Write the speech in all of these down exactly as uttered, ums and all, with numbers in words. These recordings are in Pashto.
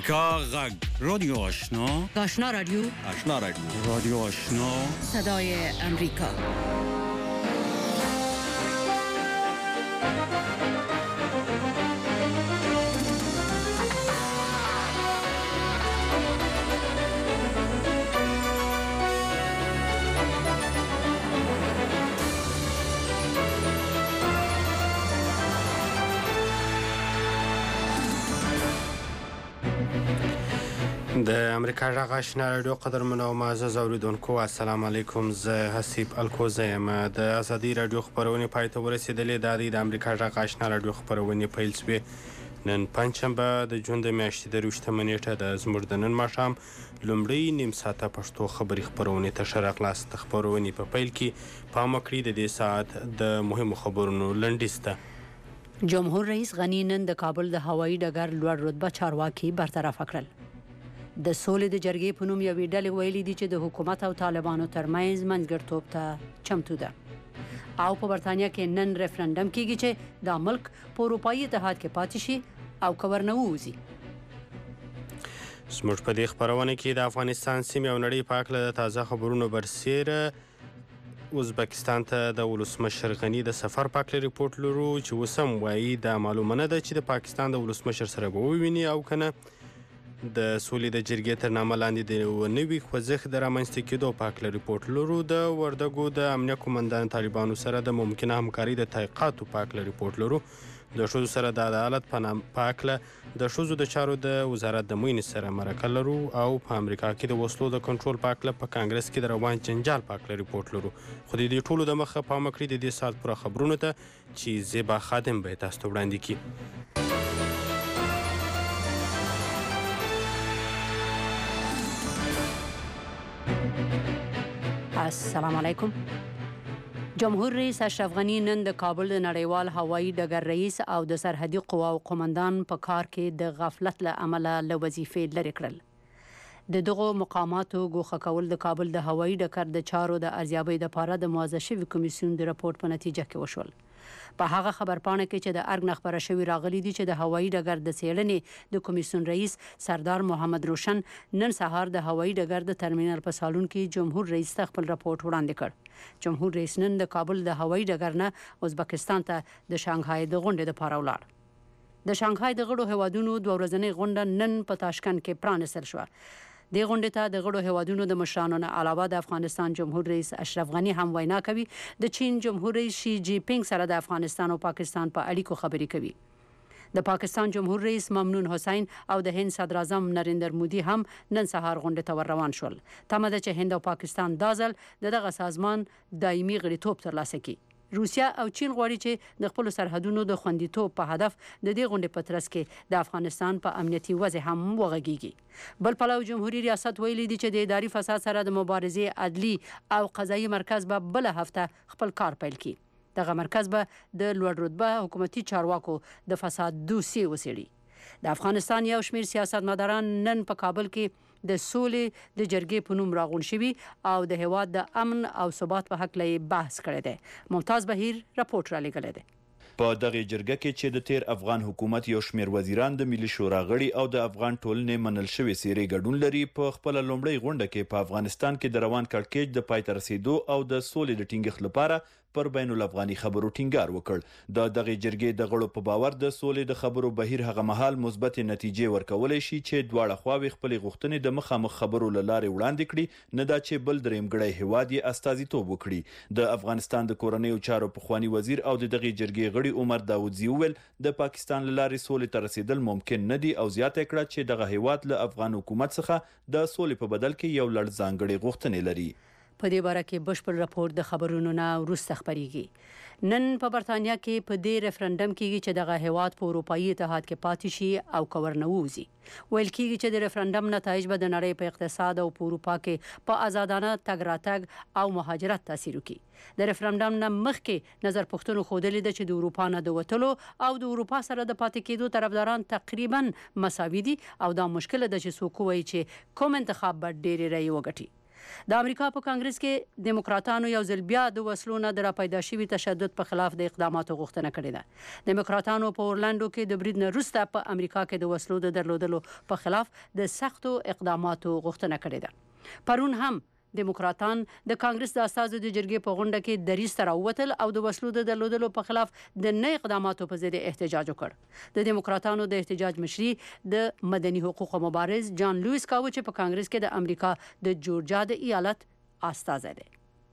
امریکا غږ رادیو آشنا آشنا رادیو آشنا رادیو رادیو آشنا صدای امریکا. د امریکا غږ آشنا رادیو قدرمنو او معزز اوریدونکو السلام علیکم. زه حسیب الکوزه یم. د ازادي رادیو خپرونې پای ته ورسېدلې. دا د امریکا غږ آشنا رادیو خپرونې پیل شوې نن پنجشنبه د جون د میاشتې درویشتمه نیټه ده. زموږ د نن ماښام لومړی نیم ساعته پښتو خبري خپرونې ته ښه راغلاست. د خپرونې په پیل کې پام وکړئ د دې ساعت د مهمو خبرونو لنډیز ته. جمهور رئیس غني نن د کابل د هوایي ډګر لوړ رتبه چارواکي برطرف کړل. د سولې د جرګې په نوم یوې ډلې ویلي دي چې د حکومت او طالبانو ترمنځ منځګړیتوب ته چمتو ده. او په برتانیا کې نن ریفرنډم کیږي چې دا ملک په اروپایي اتحاد کې پاتې شي او که ورنه ووځي. زموږ په دې خپرونه کې د افغانستان سیمې او نړۍ په هکله د تازه خبرونو برسیره ازبکستان ته د ولسمشر غني د سفر په هکله ریپورټ لرو چې اوس هم وایي دا معلومه نه ده چې د پاکستان د ولسمشر سره به وویني او که نه. د سولې د جرګې تر نامه لاندې د نوي خوځښت د رامنځته کېدو په هکله ریپورټ لرو. د وردګو د امنیه قومندان طالبانو سره د ممکنه همکارۍ د تحقیقاتو په هکله ریپورټ لرو. د ښځو سره د عدالت په هکله د ښځو د چارو د وزارت د مینې سره مرکه لرو. او په امریکا کې د وسلو د کنټرول په هکله په کانګرس کې د روان جنجال په هکله ریپورټ لرو. خو د دې ټولو د مخه پام وکړئ د دې ساعت پوره خبرونو ته چې زیبا خادم به یې تاسو ته وړاندې کړي. السلام علیکم. جمهور رئیس اشرف غني نن د کابل د نړیوال هوایي ډګر رئیس او د سرحدي قواو قومندان په کار کې د غفلت له امله له وظیفې لرې کړل. د دغو مقاماتو ګوښه کول د کابل د هوایي ډګر د چارو د ارزیابۍ لپاره د موظف شوي کمیسیون د راپور په نتیجه کې وشول. په هغه خبرپاڼه کې چې د ارګ نه خپاره شوي راغلي دي چې د هوایي ډګر د څېړنې د کمیسیون رئیس سردار محمد روشن نن سهار د هوایي ډګر د ترمینل په سالون کې جمهور رئیس ته خپل راپورټ وړاندې کړ. جمهور رئیس نن د کابل د هوایي ډګر نه ازبکستان ته د شانګهای د غونډې لپاره ولاړ. د شانګهای د غړو هیوادونو دوه ورځنۍ غونډه نن په تاشکند کې پرانیستل شوه. دې غونډې ته د غړو هیوادونو د مشرانو نه علاوه د افغانستان جمهور رئیس اشرف غني هم وینا کوي. د چین جمهور رئیس شي جی پینګ سره د افغانستان او پاکستان په اړیکو خبرې کوي. د پاکستان جمهور رئیس ممنون حسین او د هند صدر اعظم نریندر مودي هم نن سهار غونډې ته ور روان شول. تمه ده چې هند او پاکستان دا ځل د دغه سازمان دایمي غړیتوب ترلاسه کړي. روسیا او چین غواړي چې د خپل سرحدونو د خوندیتوب په هدف د دې غونډې په ترڅ کې د افغانستان په امنیتي وضع هم وغږیږي. بل پلو جمهوریت ریاست ویلي دي چې د اداري فساد سره د مبارزې عدلي او قضایي مرکز به بل هفته خپل کار پیل کړي. دغه مرکز به د لوړ رتبه حکومتي چارواکو د فساد دوسیې وڅېړي. د افغانستان یو شمېر سیاستمداران نن په کابل کې د سولې د جرګې په نوم راغون شوي او د هیواد د امن او ثبات په هکله بحث کړی دی. ممتاز بهیر راپورټ را لېږلی دی. په دغه جرګه کې چې د تیر افغان حکومت یو شمېر وزیران د ملي شورا غړي او د افغان ټولنې منل شوې څېرې ګډون لري، په خپله لومړۍ غونډه کې په افغانستان کې د روان کړکېچ د پای ته رسېدو او د سولې د ټینګښت لپاره پر بین الافغاني خبرو ټینګار وکړ. د دغه جرګې د غړو په باور د سولې د خبرو بهیر هغه مهال مثبت نتیجې ورکولای شي چې دواړه خواوې خپلې غوښتنې د مخامخ خبرو له لارې وړاندې کړي، نه دا چې بل درېمګړی هیواد یې استازیتوب وکړي. د افغانستان د کورنیو چارو پخوانی وزیر او د دغه جرګې غړي عمر داودزي وویل د پاکستان له لارې سولې ته رسیدل ممکن نه دي او زیاته کړه چې دغه هیواد له افغان حکومت څخه د سولې په بدل کې یو لړ ځانګړې غوښتنې لري. په دې باره کې بشپړ راپور د خبرونو نه وروسته خپریږي. نن په برتانیا کې په دې ریفرنډم کېږي چې دغه هیواد په اروپایي اتحاد کې پاتې شي او که ورنه ووځي. ویل کېږي چې د ریفرنډم نتایج به د نړۍ په اقتصاد او په اروپا کې په آزادانه تګ راتګ او مهاجرت تاثیر وکړي. د ریفرنډم نه مخکې نظر پوښتنو ښودلې ده چې د اروپا نه د وتلو او د اروپا سره د پاتې کېدو طرفداران تقریبا مساوي دي او دا مشکل ده چې څوک وایي چې کوم انتخاب به ډېرې رایې وګټي. د امریکا په کانګرس کې دیموکراتانو یو ځل بیا د وسلو نه د راپیدا شوي تشدد په خلاف د اقداماتو غوښتنه کړې ده. دیموکراتانو په اورلانډو کې د برید نه وروسته په امریکا کې د وسلو د درلودلو په خلاف د سختو اقداماتو غوښتنه کړې ده. پرون هم دیموکراتان د کانګرس د استازو د جرګې په غونډه کې دریځ ته راووتل او د وسلو د درلودلو په خلاف د نه اقداماتو په ضد احتجاج وکړ. د دیموکراتانو د احتجاج مشري د مدني حقوقو مبارز جان لویس کاوه چې په کانګرس کې د امریکا د جورجیا د ایالت استازی دی.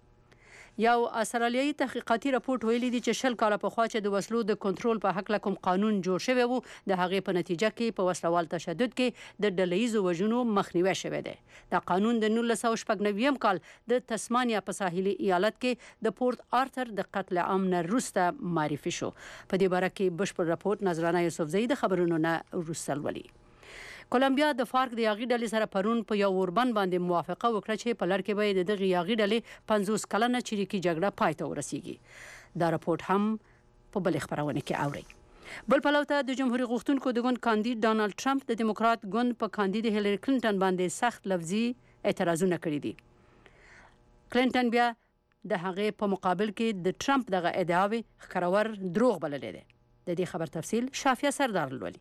یو استرالیایي تحقیقاتي راپورټ ویلي دی چې شل کاله پخوا چې د وسلو د کنټرول په حق کوم قانون جوړ شوی وو د هغې په نتیجه کې په وسلوال تشدد کې د ډلهییزو وژنو مخنیوی شوی دی. دا قانون د نولس سوه شپږ نوي کال د تسمانیا په ساحلي ایالت کې د پورت آرتر د قتل عام نه وروسته معرفي شو. په دې باره کې بشپړ راپورټ نظرانه یوسفزۍ د خبرونو نه وروسته لولي. کولمبیا د فارک د یاغي ډلې سره پرون په یو اوربند باندې موافقه وکړه چې په لړ کې به د دغه یاغي ډلې پنځوس کلنه چریکي جګړه پای ته ورسیږي. دا راپورټ هم په بل خبرونه کې اوري. بل پلو ته د جمهوریت غوښتونکو د ګوند کاندید ډانلډ ټرمپ د دیموکرات ګوند په کاندید هیلری کلینټن باندې سخت لفظي اعتراضونه کړي دي. کلینټن بیا د هغې په مقابل کې د ټرمپ دغه ادعاوې ښکرور دروغ بللې ده. د دې خبر تفصیل شافیه سردار لولي.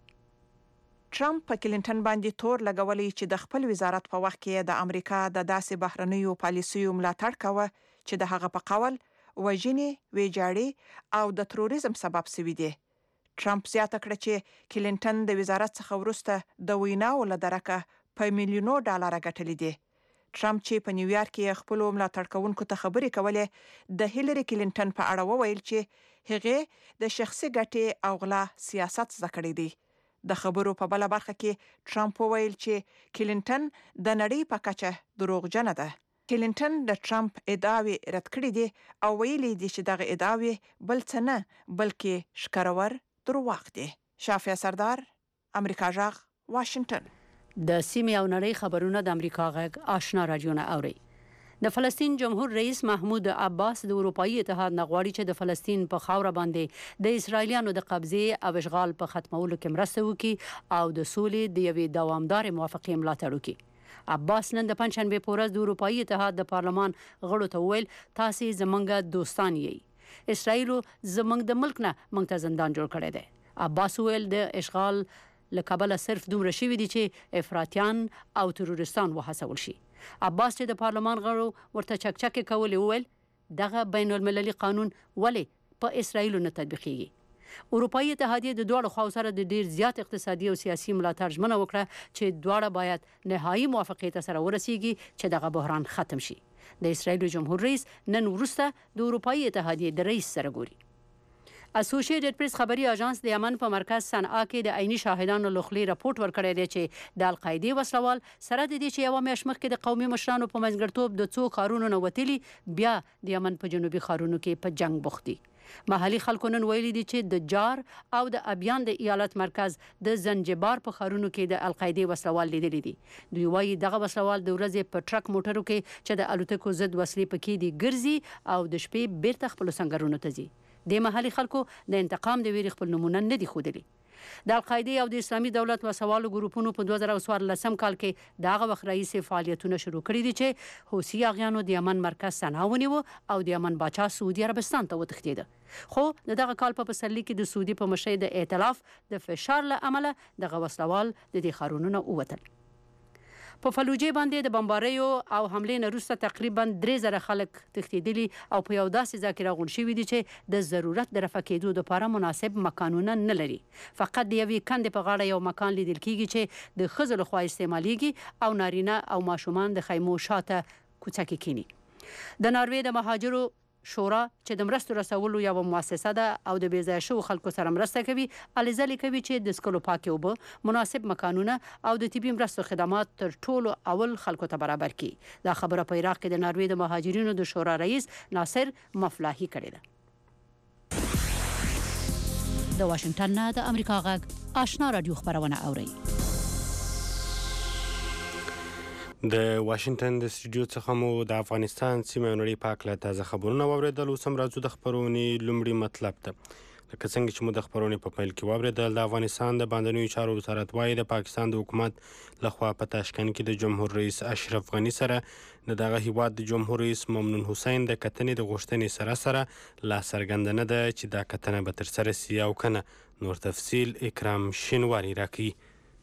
ټرمپ په کلینټن باندې تور لګولي چې د خپل وزارت په وخت کې د امریکا د داسې بهرنیو پالیسیو ملاتړ کاوه چې د هغه په قول وژنې، ویجاړې او د تروریزم سبب شوي دي. ټرمپ زیاته کړه چې کلینټن د وزارت څخه وروسته د ویناو له درکه په میلیونو ډالر ګټلې دي. ټرمپ چې په نیویارک کې خپل ملاتړ کوونکو ته خبرې کولې د هیلری کلینټن په اړه وویل چې هغه د شخصي ګټې او غلا سیاست زده کړی دی. د خبرو په بل برخه کې ټرمپ وویل چې کلینټن د نړۍ په کچه دروغجن ده. کلینټن د ټرمپ ادعاوې رد کړې دي او ویلي دي چې دغه ادعاوې بل څه نه بلکې ښکرور دروغ دي. شافیه سردار، امریکا جغ، واشنگټن. د سیمې او نړۍ خبرونه د امریکا غږ آشنا رادیو نه اوري. د فلسطین جمهور رئیس محمود عباس د اروپאי اتحاد نه غواړي چې د فلسطین په خاوره باندې د اسرایلیانو د قبضې او اشغال په ختمولو کې مرسته وکړي او د سولې د یوې دوامدار موافقې ملاتړ وکړي. عباس نن د پنځشنبه په ورځ د اروپאי اتحاد د پارلمان غړو ته وویل تاسو زمونږ دوستان یې. اسرایل زمونږ د ملک نه موږ ته زندان جوړ کړی دی. عباس وویل د اشغال له کبله صرف دومره شوي دي چې افراطیان او تروریستان وهڅول شي. عباس چې د پارلمان غړو ورته چکچکې کولې وویل دغه بین المللي قانون ولې په اسرایلو نه تطبیقیږي. اروپאי اتحادیه د دواړو خواو سره د ډیر زیات اقتصادي او سیاسي ملاتړ ژمنه وکړه چې دواړه باید نهایي موافقې ته سره ورسیږي چې دغه بحران ختم شي. د اسرایل جمهور رئیس نن وروسته د اروپאי اتحادیه د رئیس سره ګوري. اسوسییټډ پریس خبري اژانس د یمن په مرکز صنعا کې د عیني شاهدانو لخلي راپورټ ورکړی دی چې د القاعده وسلوال سره د دې چې یو میاشت مخکې د قومي مشرانو په منځګړتوب د څو ښارونو نه وتلي بیا د یمن په جنوبي ښارونو کې په جنگ بوخت دي. محلي خلکو نن ویلي دي چې د جار او د ابیان د ایالت مرکز د زنجبار په ښارونو کې د القاعده وسلوال لیدلي دي. دوی وایي دغه وسلوال د ورځې په ټرک موټرو کې چې د الوتکو ضد وسلې پکې دي ګرځي او د شپې بیرته خپل سنگرونو ته ځي. د محلي خلکو د انتقام د ویری خپل نمونه نه دي ښودلي. د القاعده او د اسلامي دولت وسوالو ګروپونو په دوه زره څوارلسم کال کې دغه وخت رئیس فعالیتونه شروع کړي دي چې حوثي اغیانو د یمن مرکز صنعا ونیو او د یمن باچا سعودي عربستان ته وتښتېد. خو د دغه کال په پسرلي کې د سعودي په مشرۍ د ائتلاف د فشار له امله دغه وسلوال د دې ښارونو نه ووتل. په فلوجې باندې د بمباریو او حملې نه وروسته تقریبا درې زره خلک تښتېدلي او په یو داسې ځای کې راغونډ شوي دي چې د ضرورت د رفع کېدو دپاره مناسب مکانونه نه لري. فقط د یوې کندې په غاړه یو مکان لیدل کېږي چې د ښځو لخوا استعمالیږي او نارینه او ماشومان د خیمو شاته کوڅه کې کینی. د ناروې د مهاجرو شورا چې د مرستو رسولو یو مؤسسه ده او د بې ځایه شوو خلکو سره مرسته کوي هلې ځلې کوي چې د څښلو پاکې اوبه، مناسب مکانونه او د طبي مرستو خدمات تر ټولو اول خلکو ته برابر کړي. دا خبره په عراق کې د ناروې د مهاجرینو د شورا رئیس ناصر مفلاحي کړې ده. د واشنگټن نه د امریکا غږ آشنا رادیو خبرونه اورئ. د واشنگټن د سټوډیو څخه مو د افغانستان سیمه او نړۍ په هکله تازه خبرونه واورېدل. اوس هم راځو د خپرونې لومړي مطلب ته. لکه څنګه چې مو د خبرونې په پیل کې واورېدل، د افغانستان د باندنیو چارو وزارت وایي د پاکستان د حکومت لخوا په تاشکند کې د جمهور رئیس اشرف غني سره د دغه هیواد د جمهور رئیس ممنون حسین د کتنې د غوښتنې سره سره لا څرګنده نه ده چې دا کتنه به ترسره سي او کنه. نور تفصیل اکرام شینواری راکوي.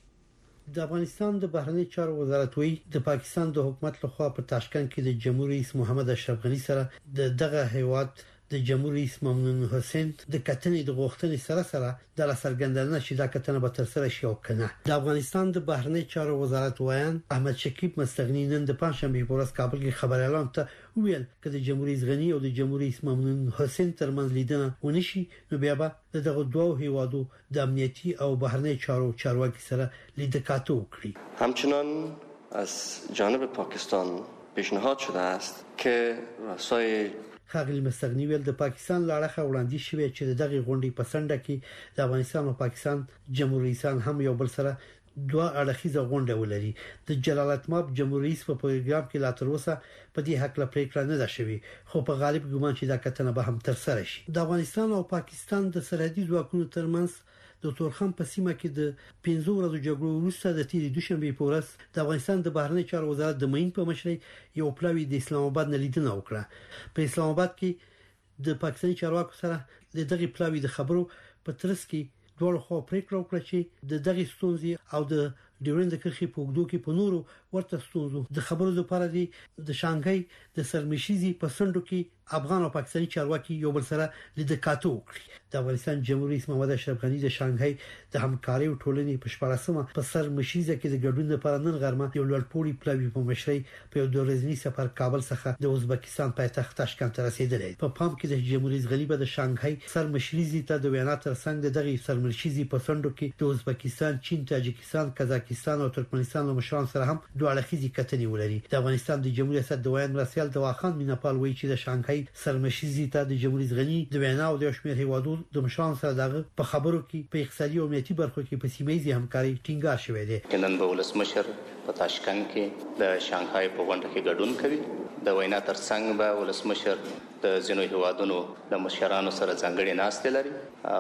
د افغانستان د بهرنی چارو وزارت وی د پاکستان د حکومت لخوا په تاشکند کې د جمهور رئیس محمد اشرف غني سره د دغه هیواد د جمهور رئیس ممنون حسین د کتنې د غوښتنې سره سره د څرګندونه چې دا کتنه به ترسره شي او کنه. د افغانستان د بهرنی چارو وزارت وایان احمد شکیب مستغنی نن د پنځشنبه په ورځ کابل کې خبر اعلان ته ویل چې د جمهور رئیس غني او د جمهور رئیس ممنون حسین ترمنځ لیدنه ونشي نو بیا به دغه دوه هیوادو د امنیتي او بهرنی چارو چارواکي سره لیدکاتو وکړي. همچنان از جانب پاکستان پیشنهاد شده است که رسای خاغلی مستغنی ویل د پاکستان لاړه وړاندې شوی چې دغه غونډې په سنډه کې د افغانستان او پاکستان جمهور رئیسان هم یو بل سره دوه اړخیزه غونډه ولري. د جلالتمآب جمهور رئیس په پروګرام کې لا تر اوسه په دې حق لا پریکړه نه ده شوې، خو په غالب ګومان چې دا کتنه به هم تر سره شي. د افغانستان او پاکستان د سرحدي ځواکونو ترمنځ د تورخم په سیمه کې د پنځو ورځو جګړو وروسته د تیرې دوشنبه په ورځ د افغانستان د بهرنی چارو وزارت د مین په مشرۍ یو پلاوی د اسلام آباد نه لیدنه وکړه. په اسلام آباد کې د پاکستاني چارواکو سره د دغه پلاوی د خبرو په ترڅ کې دوه خو پریکړه وکړه چې د دغه ستونزې او د ډیورند کرخي په وګړو کې په نورو ورته ستونزو د خبرو لپاره دی د شانګهای د سرمشيزي په سندو کې افغان او پاکستاني چارواکي یو بل سره لیدکاتو وکړي. د افغانستان جمهور رئیس محمد اشرف غني د شانګهای د همکاري او ټولنې په شپږمه په سرمشيزه کې د ګډون لپاره نن غرمه یو لړپوړي پلاوی په مشرۍ په یو دورزنی سفر کابل څخه د ازبکستان پایتخت تاشکند ته رسیدلی. په پام کې د جمهور رئیس غني په د شانګهای سرمشيزي ته د وینا ترڅنګ دغه سرمشيزي په سندو کې د ازبکستان، چین، تاجکستان، قزاقستان او ترکمنستان له مشرانو سره هم دوه اړخیزې کتنې ولري. د افغانستان د جمهوریت ریاست د ویان مرسیال دواخان میناپال وایي چې د شانګهای سرمشيزي ته د جمهور رئیس غني د وینا او د شمیر هیوادو د مشرانو سره دغه په خبرو کې په اقتصادي او امنیتي برخو کې په سیمه‌ایزي همکاري ټینګار شوې ده. نن به ولسمشر په تاشکند کې د شانګهای په غونډه کې ګډون کوي. د وینا ترڅنګ به ولسمشر د ځینو هیوادونو د مشرانو سره ځانګړي ناستې لري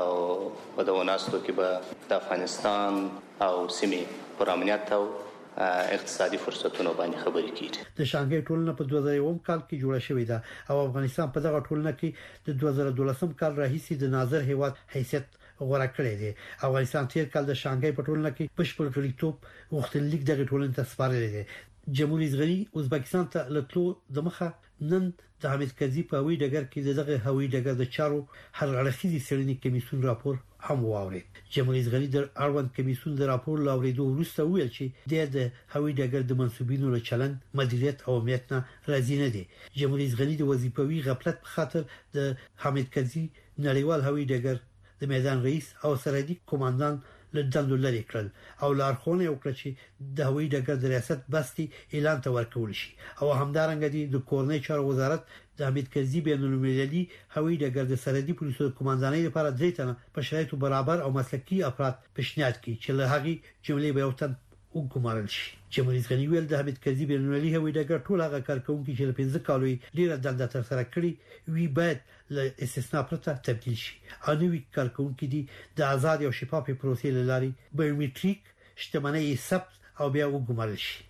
او په دغه ناستو کې به د افغانستان او سیمې پر امنیت او اقتصادي فرصتونو باندې خبرې کیږي. د شانګهای ټولنه په دوه زره اووه کال کې جوړه شوې ده او افغانستان په دغه ټولنه کې د دوه زره دولسم کال راهیسې د ناظر هیواد حیثیت غوړه کړې ده. افغانستان تیر کال د شانګهای په ټولنه کې بشپړ غړیتوب غوښتنلیک دغه ټولنې ته سپارلی دی. جمهور رئیس غني ازبکستان ته لټلو د مخه نن د حمید کرزي په هوایي ډګر کې دغه هوایي ډګر د چارو هر اړخیزي څېړنې کمیسیون راپور هم واورید. جمهور رئیس غني د اړوند کمیسیون د راپور لاوریدو وروسته ویل چې د هوایي ډګر د منسوبینو له چلند، مدیریت او امنیت نه راضي نه دي. جمهور رئیس غني د وظیفوي غفلت په خاطر د حمید کرزي نړیوال هوایي ډګر د میدان رئیس او سرحدي کمانډان له دندو لري کړل او لارښوونه وکړه چې د هوایي ډګر د ریاست بستي اعلان ته ورکول شي او همدارنګه د کورنۍ چارو وزارت د حمید کرزي بین المللي هوایي ډګر د سرحدي پولیسو کمانډانۍ لپاره درې تنه په شرایطو برابر او مسلکي افراد پیشنهاد کړي چې له هغه جملې به یو تن وګمارل شي. جمهور رئیس غني ویل د حمید کرزي بین المللي هوایي ډګر ټول هغه کارکونکي چې له پنځه کالو ډیره دنده تر سره کړي وی باید له استثناء پرته تبدیل شي. انوي کارکونکي دي د آزاد او شفاف پروسې لاري بایومټریک شتمنۍ ثبت او بیا وګمارل شي.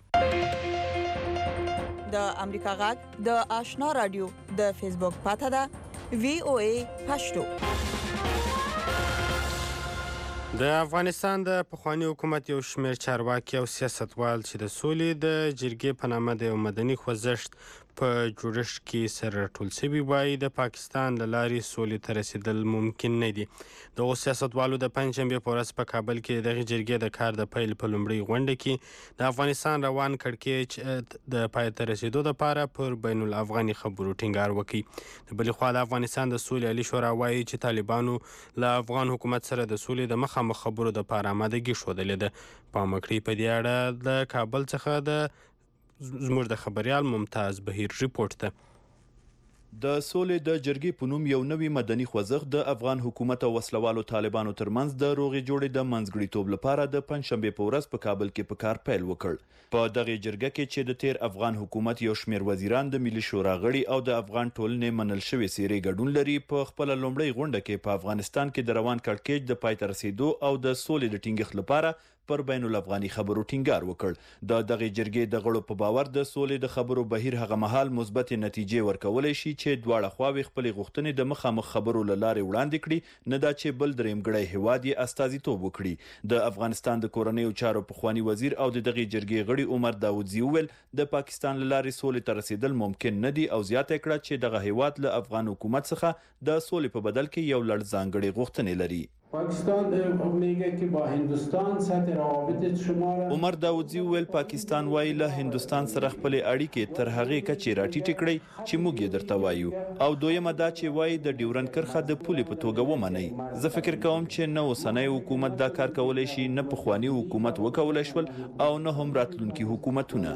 د امریکا غږ د آشنا رادیو د فیسبوک پاته ده وی او ای پښتو. د افغانستان د پخوانی حکومت یو شمېر چارواکي او سیاستوال چې د سولې د جرګې په نامه د یو مدني خوځښت په جوړښت کې سره راټول شوي وایي د پاکستان له لارې سولې ته رسیدل ممکن نه دي. دغو سیاستوالو د پنجشنبې په ورځ په کابل کې دغه جرګې د کار د پیل په لومړۍ غونډه کې د افغانستان روان کړکېچ د پای ته رسیدو لپاره پر بین الافغاني خبرو ټینګار وکړي. د بلې خوا د افغانستان د سولې عالي شورا وایي چې طالبانو له افغان حکومت سره د سولې د مخامخ خبرو لپاره آمادګي ښودلې ده. پام وکړئ په دې اړه د کابل څخه د زموږ د خبريال ممتاز بهیر ریپورت ته. د سولې د جرګې په نوم یو نوی مدني خوځښت د افغان حکومت او وسلوالو طالبانو ترمنځ د روغې جوړې د منځګړیتوب لپاره د پنځشنبې په ورځ په کابل کې په کار پیل وکړ. په دغه جرګه کې چې د تیر افغان حکومت یو شمېر وزیران د ملي شورا غړي او د افغان ټولنې منل شوې څیرې ګډون لري، په خپل لومړۍ غونډه کې په افغانستان کې د روان کړکېچ د پای ته رسیدو او د سولې د ټینګښت لپاره پر بین الافغاني خبرو ټینګار وکړ. د دغه جرګې د غړو په باور د سولې د خبرو بهیر هغه مهال مثبت نتیجې ورکولای شي چې دواړه خواوې خپلې غوښتنې د مخامخ خبرو له لارې وړاندې کړي، نه دا چې بل درېمګړی هیواد یې استازیتوب وکړي. د افغانستان د کورنیو چارو پخوانی وزیر او د دغه جرګې غړي عمر داودزي وویل د پاکستان له لارې سولې ته رسیدل ممکن نه دي او زیاته کړه چې دغه هیواد له افغان حکومت څخه د سولې په بدل کې یو لړ ځانګړي غوښتنې لري. پاکستان میگه که با هندوستان سطح روابط شما را عمر داودزي ویل پاکستان وایي له هندوستان سره خپل اړیکې تر هغه کچې راټیټې کړي چې موږ یې درته وایو، او دویمه دا چې وایي د ډیورند کرښه د پولې په توګه ومنئ. زه فکر کوم چې نه اوسنی حکومت دا کار کولی شي، نه پخوانی حکومت وکولای شول او نه هم راتلونکي حکومتونه.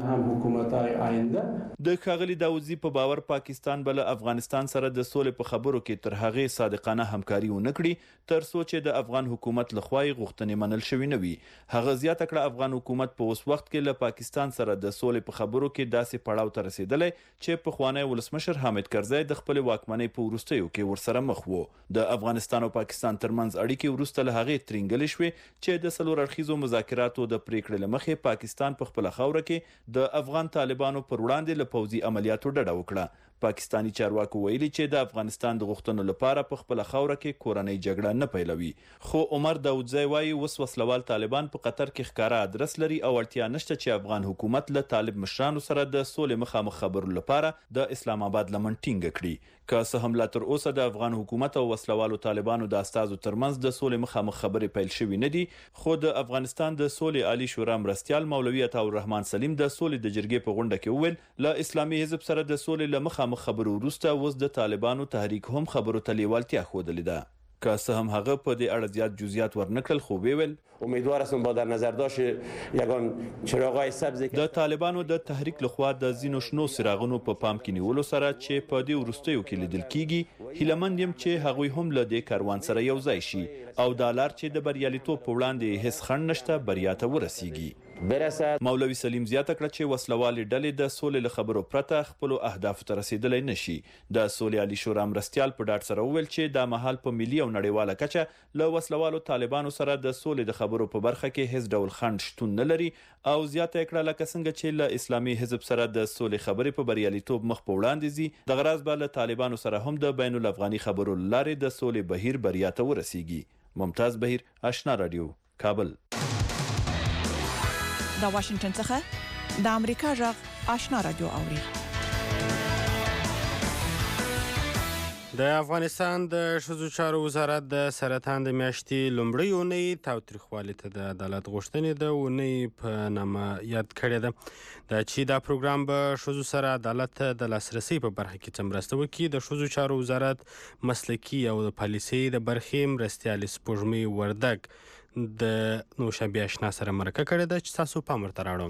د ښاغلي داودزي په باور پاکستان بل افغانستان سره د سولې په خبرو کې تر هغه صادقانه همکاري ونه کړي تر څو چې د افغان حکومت لخوا غوښتنې منل شوې نه وي. هغه زیاته کړه افغان حکومت په اوس وخت کې له پاکستان سره د سولې په خبرو کې داسې پړاو ته رسیدلی چې پخوانی ولسمشر حامد کرزی د خپل واکمنۍ په وروستیو کې ورسره مخ و. د افغانستان او پاکستان ترمنځ اړیکې وروسته له هغې ترینګلې شوې چې د څلور اړخیزو مذاکراتو د پریکړې له مخې پاکستان په خپله خاوره کې د افغان طالبانو پر وړاندې له پوځي عملیاتو ډډه وکړه. پاکستانی چارواکو ویلي چې د افغانستان د غوښتنو لپاره په خپل خاوره کې کورنۍ جګړه نه پیلوي. خو عمر داودزی وایي اوس وسلوال طالبان په قطر کې ښکاره ادرس لري او اړتیا نشته چې افغان حکومت له طالب مشرانو سره د سولې مخامخ خبرو لپاره د اسلام آباد لمن ټینګه کړي. که څه هم لا تر اوسه د افغان حکومت او وسلوالو طالبانو د استازو ترمنځ د سولې مخامخ خبرې پیل شوې نه دي، خو د افغانستان د سولې عالی شورا مرستیال مولوي عطاالرحمن سلیم د سولې د جرګې په غونډه کې وویل له اسلامي حزب سره د سولې له مخامخ خبرو وروسته اوس د طالبانو تحریک هم خبرو ته لیوالتیا ښودلې ده. که څه هم هغه په دې اړه زیات جزئیات ورنکړل، خو ویل امیدوار هستم با در نظر داشت یگان چراغای سبز د طالبانو د تحریک لخوا د زینو شنو څراغونو په پام کې نیولو سره چې په دې وروستیو کې لیدل کیږي، هیلهمند یم چې هغوی هم له دې کاروان سره یو ځای شي او دا لار چې د بریالیتوب په وړاندې هیڅ خنډ نشته بریا ته ورسیږي. برسد. مولوي سلیم زیاته کړه چې وسلوالې ډلې د سولې له خبرو پرته خپل اهداف ته رسیدلی نشي. د سولې عالی شورا مرستیال په ډاډ سره وویل چې دا مهال په ملي او نړیواله کچه له وسلوالو طالبانو سره د سولې د خبرو په برخه کې هیڅ ډول خنډ شتون نه لري او زیاته کړه لکه څنګه چې له اسلامي حزب سره د سولې خبرې په بریالیتوب مخ په وړاندې ځي، دغه راز به له طالبانو سره هم د بین الافغاني خبرو لارې د سولې بهیر بریا ته ورسیږي. ممتاز بهیر، آشنا رادیو، کابل. د واشنگټن څخه د امریکا غږ آشنا رادیو اوري. د افغانستان د ښځو چارو وزارت د سرطان د میاشتې لومړۍ اونۍ تاوتریخوالي ته د عدالت غوښتنې د اونۍ په نامه یاد کړې ده. دا چې دا پروګرام به ښځو سره عدالت ته د لاسرسي په برخه کې څه مرسته وکړي. د ښځو چارو وزارت مسلکي او د پالیسۍ د برخې مرستیالې سپوږمۍ وردګ د نوشابه آشنا سره مرکه کړې ده چې تاسو پام ورته راوړم.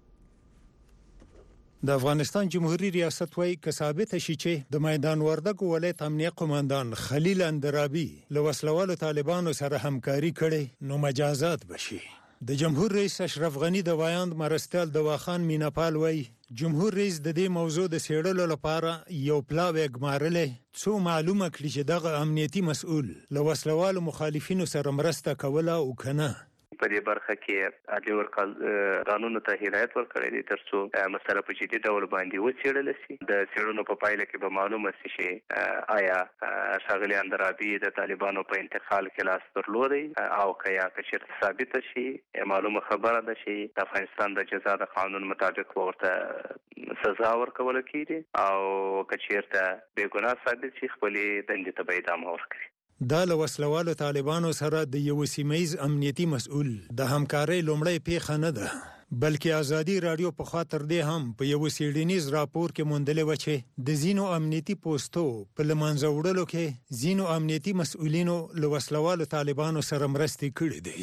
د افغانستان جمهوریت ریاست وايي که ثابت شي چې د میدان وردګ ولایت امنیه قوماندان خلیل اندرابي له وسلوالو طالبانو سره همکاري کړي نو مجازات بشي. د جمهور رئیس اشرف غنی د وایاند مرستیال دواخان میناپال وايي جمهور رئیس د دې موضوع د سیړلو لپاره یو پلاوی ګمارلې څو معلومه کړي چې دغه امنیتي مسؤل له وسلوالو مخالفینو سره مرسته کوله او کنه. په دې برخه کې عدلي ورکال قانون ته هدایت ورکړی دی ترڅو مسله په جدي ډول باندې وڅېړل شي. د څېړنو په پایله کې به معلومه شي چې آیا ښاغلي اندرابي د طالبانو په انتقال کې لاس درلودی او که یا که چېرته ثابته شي معلومه خبره ده چې د افغانستان د جزا د قانون مطابق به ورته سزا ورکوله کېږي او که چېرته بېګناه ثابت شي خپلې دندې ته به ادامه ورکړي. دا له وسلوالو طالبانو سره د یو سیمه‌ایز امنیتي مسؤل د همکارۍ لومړی پیښه نه ده، بلکې ازادي رادیو په خاطر دې هم په یو سیډینیز راپور کې موندلې و چې د زینو امنیتي پوسټو په لمانځه وړلو کې زینو امنیتي مسؤلینو له وسلوالو طالبانو سره مرستې کړې دي.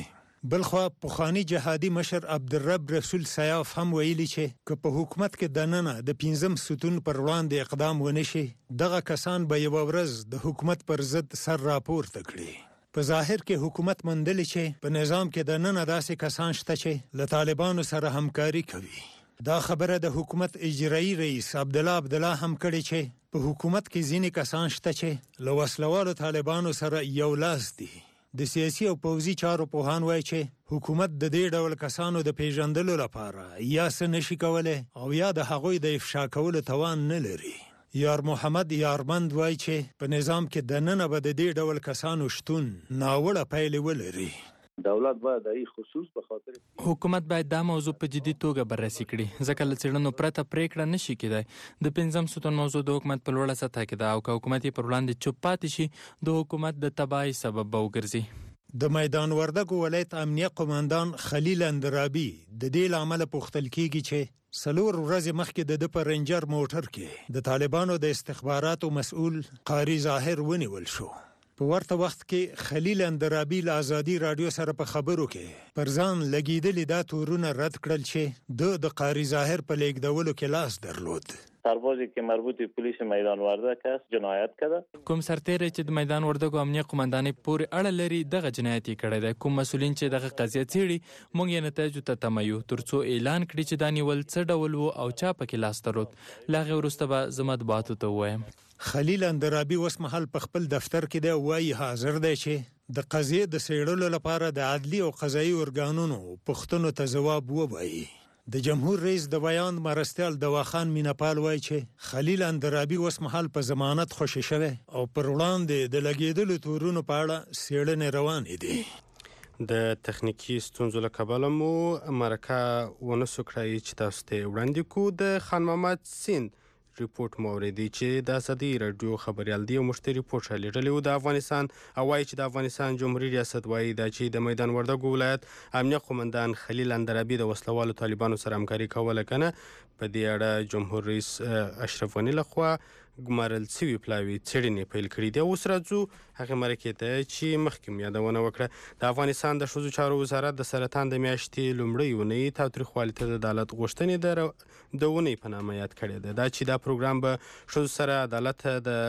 بلخوا پخوانی جهادي مشر عبدالرب رسول سیاف هم ویلي چې که په حکومت کې دننه د پنځم ستون پر وړاندې اقدام ونشي دغه کسان به یو ورځ د حکومت پر ضد سر راپورته کړي. په ظاهر کې حکومت مندل چې په نظام کې دننه داسې کسان شته چې له طالبانو سره همکاري کوي. دا خبره د حکومت اجرایی رئیس عبدالله عبدالله هم کړي چې په حکومت کې ځینې کسان شته چې له وسلوالو طالبانو سره یو لاس دي. د سیاسي او پوځي چارو پوهان وایي چې حکومت د دې ډول کسانو د پیژندلو لپاره یا څه نشي کولی او یا د هغوی د افشا کولو توان نه لري. یار محمد یارمند وایي چې په نظام کې دننه به د دې ډول کسانو شتون ناوړه پایلې ولري. دولت باید د خصوص په خاطر حکومت باید دا موضوع په جدي توګه بررسي کړي ځکه له څېړنو پرته پریکړه نشي کېدای. د پنځم ستون موضوع د حکومت په لوړه سطح کې ده او که حکومت یې پر وړاندې چوپ پاتې شي د حکومت د تباهۍ سبب به وګرځي. د میدان وردګو ولایت امنیه قوماندان خلیل اندرابي د دې لامل پوښتل کیږي چې سلور ورځې مخکې د د پر رنجر موټر کې د طالبانو د استخباراتو مسؤل قاری ظاهر ونیول شو. په ورته وخت کې خلیل اندرابي له ازادي رادیو سره په خبرو کې پر ځان لګیدلې دا تورونه رد کړل چې د د قاری ظاهر په لیږدولو کې لاس درلود. سربازی که مربوط به پلیس میدان وردګ است جنایت کړه. کوم سرتیری چې د میدان وردګو امنیه قومندانۍ پورې اړه لري دغه جنایت یې کړی دی. کوم مسؤلین چې دغه قضیه څېړي موږ یې نتایجو ته تمه یو ترڅو اعلان کړي چې دا نیول څه ډول و او چا پکې لاس درلود. له هغې وروسته به زه مطبوعاتو ته ووایم. خلیل اندرابي اوس مهال په خپل دفتر کې دی او وایي حاضر دی چې د قضیې د څېړلو لپاره د عدلي او قضایي ارګانونو پوښتنو ته ځواب ووایي. د جمهور رئیس د بیان مرستیال دواخان مینپال وایي چې خلیل اندرابي اوس مهال په ضمانت خوشي شوی او پر وړاندې د لګېدلو تورونو په اړه څېړنې روانې دي. د تخنیکی ستونزو له کبله مو مرکه ونه سو کړی چې تاسو ته وړاندې کو. د خان محمد سین ریپورت موردی چې د ازادي رادیو خبريال دی او مشتری ریپورت شلیدلی و د افغانستان او وایي چې د افغانستان جمهوریت ریاست وایي دا چې د میدان وردګو ولایت امنیه قومندان خلیل اندرابي د وسلوالو طالبانو سره همکاري کوله کنه. په دې اړه جمهور رئیس اشرف غني لخوا ګمارل شوي پلاوي څېړنې پیل کړي دي. اوس راځو هغې مرکې ته چې مخکې مو یادونه وکړه. د افغانستان د ښځو چارو وزارت د سرطان د میاشتې لومړۍ اونۍ تاوتریخوالي ته د عدالت غوښتنې د د اونۍ په نامه یاد کړې ده. دا چې دا پروګرام به ښځو سره عدالت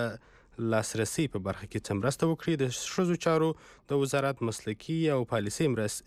د لاسرسي په برخه کې څه مرسته وکړي. د ښځو چارو د وزارت مسلکي او پالیسي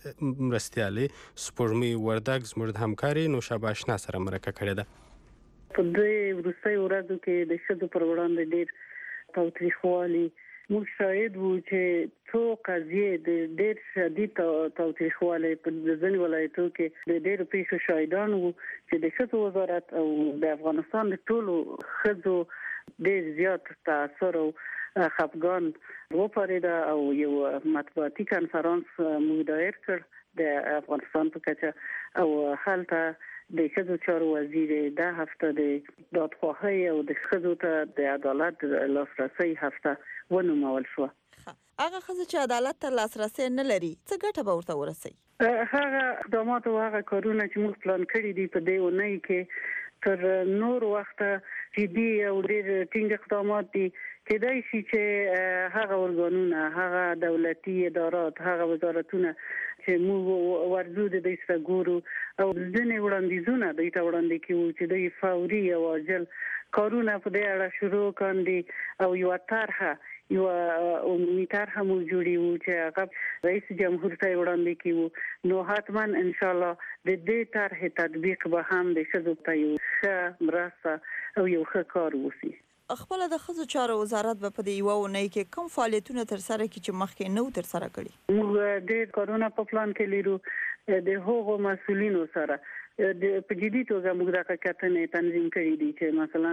مرستیالې سپوږمۍ وردګ زموږ د همکارې نوشابه اشنا سره مرکه کړې ده. په دې وروستیو ورځو کې د ښځو پر وړاندې ډېر تاوتریخوالي موږ شاهد وو چې څو قضیې د ډېر شدید تاوتریخوالي په ځینو ولایتو کې د ډېرو پیښو شاهدان وو چې د ښځو وزارت او د افغانستان د ټولو ښځو ډېر زیات تاثر او خفګان وپارېده او یو مطبوعاتي کنفرانس موږ دایر کړ د افغانستان په کچه او هلته د ښځو چارو وزیر دا هفته د دادخواهۍ او د ښځو ته د عدالت لاسرسي هفته ونومول شو. هغه ښځې چې عدالت ته لاسرسي نه لري څه ګټه به ورته ورسي؟ هغه اقدامات او هغه کارونه چې موږ پلان کړي دي په دې اونۍ کې تر نور وخته جدي او ډېر ټینګ اقدامات دي. کېدای شي چې هغه ارګانونه هغه دولتي ادارات هغه وزارتونه چې موږ ورځو د دې سره ګورو او ځینې وړاندیزونه دوی ته وړاندې کوي چې دوی فوري او عاجل کارونه په دې اړه شروع کړي او یو طرحه یو عمومي طرحه مو جوړیو چې هغه رئیس جمهور ته وړاندې کوي. نو حتما ان شاء الله د دې طرحه تطبیق به هم د ښځو ته یو ښه مرسته او یو ښه کار وشي. خپل د ښځو چارو وزارت په دې یو اونۍ کې کوم فعالیتونه تر سره کړي چې مخکې نو تر سره کړي؟ موږ ډېر کارونه په پلان کې لرو د هغو مسؤلینو سره د په جدي توګه موږ د کتنې تنظیم کړي دي چې مثلا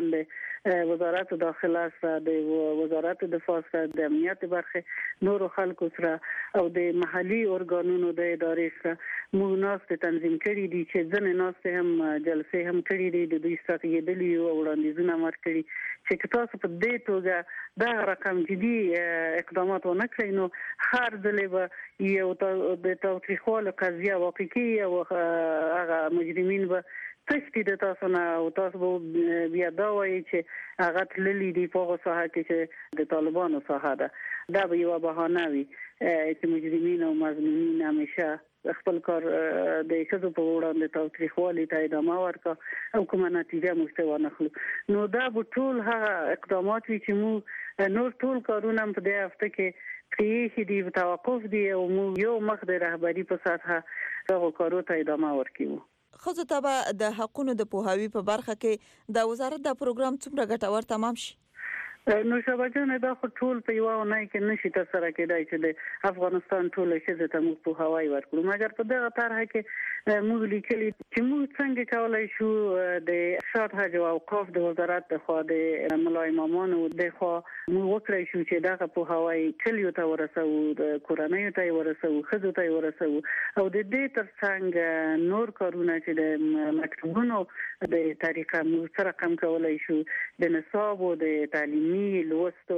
د وزارت داخله سره د وزارت دفاع سره د امنیت برخه نورو خلکو سره او د محلي ارګانونو د ادارې سره موږ ناست تنظیم کړي دي چې ځنې ناست هم جلسې هم کړي دي د دوی ستراتیژي او وړاندیزونه ورکړي چې تاسو په دې توګه دا رقم جدي اقدامات ونه کړئ نو هر ځل به یو د تاوتریخوالي قضیه واقعي او هغه مجرمین به تشتي د تاسو نه او تاسو به بیا دا وایي چې هغه تللی دی په هغه ساحه کې چې د طالبانو ساحه ده. دا به یو بهانه وي چې مجرمین او مظلومین همیشه خپل کار د ښځو په وړاندې تاوتریخوالي ته ادامه ورکړه او کومه نتیجه موږ ته ونخلو نو دا به ټول هغه اقدامات وي چې موږ نور ټول کارونه په دې هفته کې پریښي دي توقف دي او موږ یو مخ د رهبري په سطحه هغو کارو ته ادامه ورکوو. ښځو ته به د حقونو د پوهاوي په برخه کې د وزارت د پروګرام څومره ګټور تمام شي؟ نو شبجانه دا خو ټول په یو نه کې نشي تر سره کېدای چې د افغانستان ټول ښځې ته موږ په هوای ورکړو مګر په دغه طرحه کې موږ لیکلي چې موږ څنګه کولای شو د ارشاد حج او اوقاف د وزارت د خوا د ملا امامانو د خوا موږ وکړای شو چې دغه په هوای کلیو ته ورسو د کورنۍ ته ورسو ښځو ته ورسو او د دې ترڅنګ نور کارونه چې د مکتوبونو د طریقه موږ سره کم کولای شو د نصاب او د تعلیم لوستو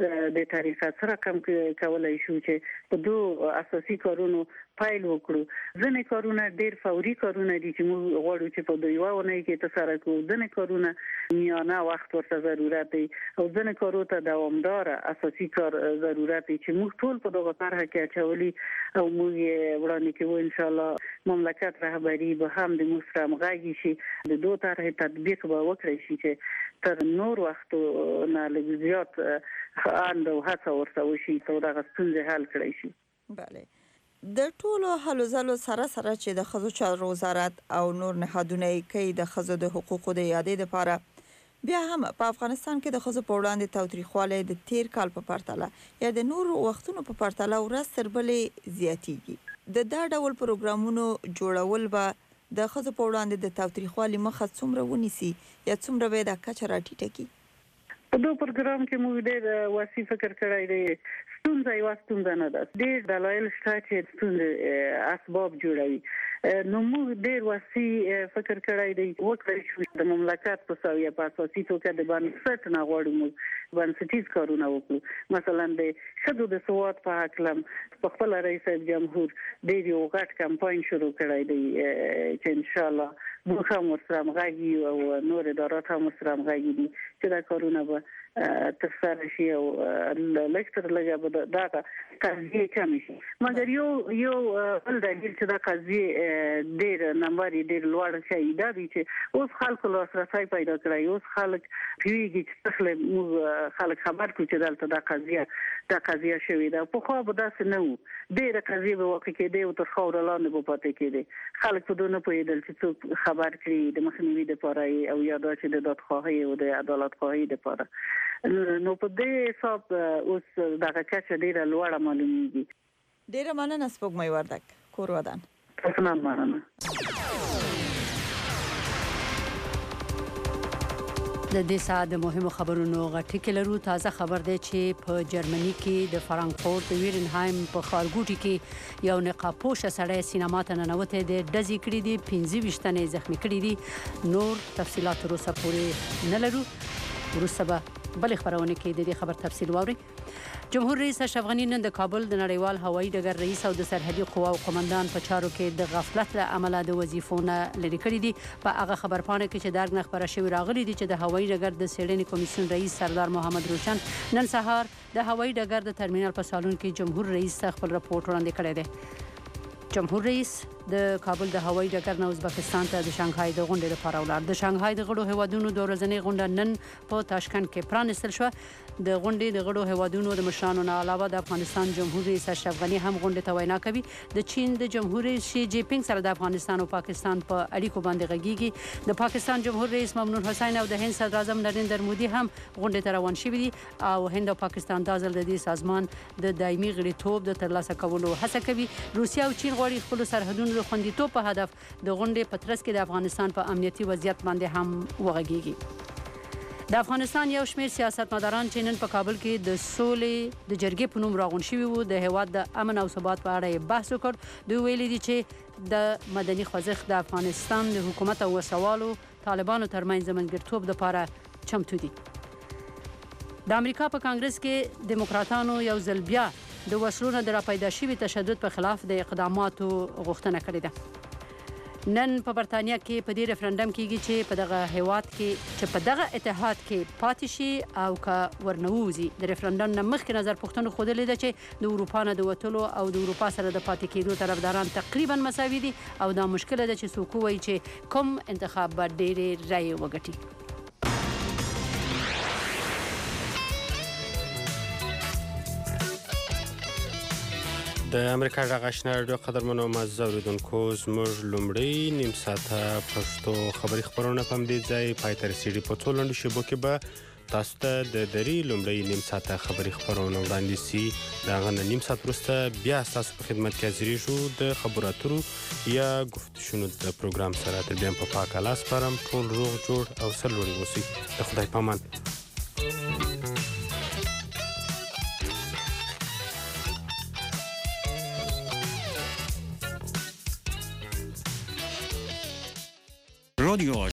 د طریقه سره کم کولای شو چې په دوه اساسي کارونو پایل وکړو ځنې کارونه ډېر فوري کارونه دي چې موږ غواړو چې په دوه ونه کې تسره کوو ځنې کارونه میانه وخت ورته ضرورت دی او ځنې کارو ته دوامدار اساسي کار ضرورت دی چې موږ ټول په دغه طرحه کې اچولي او موږ وړاندې کوو ان شاء الله مملکت رهبری به هم د موږ سره همغږي شي د دوه طرحې تطبیق به وکړي شي چې تر نور وخت نه لږ زیات اند او هڅه ورته وشي چې دغه ستونزې حل کړي شي. بله د ټولو هلو ځلو سره سره چې د ښځو چارو وزارت او نور نهادونه کوي د ښځو د حقوقو د یادې لپاره بیا هم په افغانستان کې د ښځو په وړاندې تاوتریخوالی د تیر کال په پرتله یا د نورو وختونو په پرتله ورځ تر بلې زیاتیږي د دا ډول پروګرامونو جوړول به د ښځو په وړاندې د تاوتریخوالي مخه څومره ونیسي یا څومره به د کچه راټیټه کړي؟ په دوه پروګرام کې موږ ډېر واسي فکر کړی دی. ستونزه یو ستونزه نه ده ډېر دلایل شته چې ستونزې اسباب جوړوي نو موږ ډېر واسي فکر کړی دی وکړی شو د مملکت په سویه په اساسي توګه د بنسټ نه غواړو موږ بنسټیز کارونه وکړو مثلا د ښځو د سواد په حقلم په خپل رئیس جمهور ډېر یو غټ کمپاین شروع کړی دی چې ان شاء الله موږ هم ورسره همغږي او نور ادارات هم ورسره همغږي دي چې دا کارونه به ترسره شي او لږ تر لږه به دغه قضیې کمې شي مګر یو یو بل دلیل چې دا قضیې ډېر نمبر یې ډېر لوړ شي دا دی چې اوس خلکو لاسرسی پیدا کړی اوس خلک پوهېږي چې څخه موږ خلک خبر کړو چې دلته دا قضیه دا قضیه شوې ده پخوا به داسې نه وو ډېره قضیې به واقع کېدې او تر خاورو لاندې به پاتې کېدې خلک په دوی نه پوهېدل چې څوک خبر کړي د مخنیوي دپاره او یا دا چې د دادخواهۍ او د عدالت خواهۍ دپاره نو په دې حساب اوس دغه کچه ډېره لوړه معلومیږي. ډېره مننه سپوږمۍ وردک کور ودان. تاسو نه مننه. د دې ساعت د مهمو خبرونو غټی لرو. تازه خبر دی چې په جرمني کې د فرانکفورت ویرنهایم په ښارګوټي کې یو نقابپوشه سړی سینما ته ننوتی دی ډزې کړي دي پنځه ویشت تنې زخمي کړي دي نور تفصیلات تر اوسه پورې نه لرو وروسته به بلې خبرونه کې د دې خبر تفصیل واوري. جمهور رئیس اشرف غنی نن د کابل د نړیوال هوایي ډګر رئیس او د سرحدي قواو قومندان په چارو کې د غفلت له امله د وظیفو نه لرې کړي دي. په هغه خبرپاڼه کې چې درګ نه خبره شوې راغلي دي چې د هوایي ډګر د څېړنې کمیسیون رئیس سردار محمد روشن نن سهار د هوایي ډګر د ترمینل په سالون کې جمهور رئیس ته خپل راپورټ وړاندې کړی دی. جمهور رئیس د کابل د هوایي ډګر نه ازبکستان ته د شانګهای د غونډې لپاره ولاړ. د شانګهای د غړو هیوادونو د ورځنۍ غونډه نن په تاشکند کې پرانستل شوه. د غونډې د غړو هیوادونو د مشرانو نه علاوه د افغانستان جمهور رئیس اشرف غنی هم غونډې ته وینا کوي. د چین د جمهور رئیس شي جی پینګ سره د افغانستان او پاکستان په اړیکو باندې غږیږي. د پاکستان جمهور رئیس ممنون حسین او د هند صدر اعظم نریندر مودي هم غونډې ته روان شوي دي او هند او پاکستان دا ځل د دې سازمان د دایمي غړیتوب د ترلاسه کولو هڅه کوي. روسیه او چین غواړي خپل سرحدونو د خوندیتوب په هدف د غونډې په ترڅ کې د افغانستان په امنیتي وضعیت باندې هم وغږیږي. د افغانستان یو شمېر سیاستمداران چې نن په کابل کې د سولې د جرګې په نوم راغونډ شوي وو د هیواد د امن او ثبات په اړه یې بحث وکړ. دوی ویلي دي چې د مدني خوځښت د افغانستان د حکومت او وسوالو طالبانو ترمنځ د منځګړیتوب لپاره چمتو دي. د امریکا په کانګرس کې دیموکراتانو یو ځل بیا د وسلو نه د راپیدا شوي تشدد په خلاف د اقداماتو غوښتنه کړې ده. نن په برتانیا کې په دې ریفرندم کېږي چې په دغه هیواد کې چې په دغه اتحاد کې پاتې شي او که ورنووزي. د ریفرندم نه مخکې نظر پوښتنه ښودلې ده چې د اروپا نه د وتلو او د اروپا سره د پاتې کېدو طرفداران تقریبا مساوي دي او دا مشکله ده چې څوک وایي چې کوم انتخاب به ډېرې رایې وګټي. د امریکا غږ آشنا رادیو قدرمنو معزز اوریدونکو زموږ لومړی نیم ساعته پښتو خبري خبرونه په همدې ځای پای ته رسېږي. په څو لنډو شیبو کې به تاسو ته د درې لومړی نیم ساعته خبري خبرونه وړاندې سي. د هغه نه نیم ساعت وروسته بیا ستاسو په خدمت کې حاضرېږو د خبرو اترو یا ګفتشونو د پروګرام سره. تر بیا په پاک الله سپارم. ټول روغ جوړ او سرلوړي اوسئ. د خدای په امان. رادیو